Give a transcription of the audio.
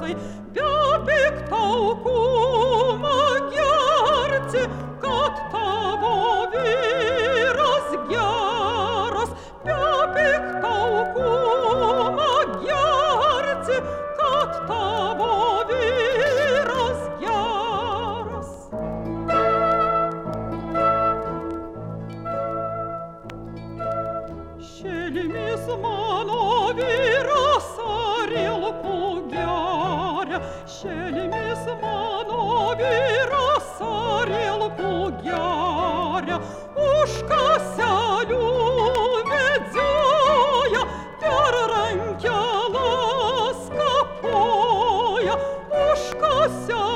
gersai, be piktaukumo gerci, kad tavo vyras geras, be piktaukumo gerci, kad tavo vyras geras. Šelmis mano vyras arilku geria, šelmis mano vyras arilku geria, už kaselių vedžioja, per rankelas kapoja, už kaselių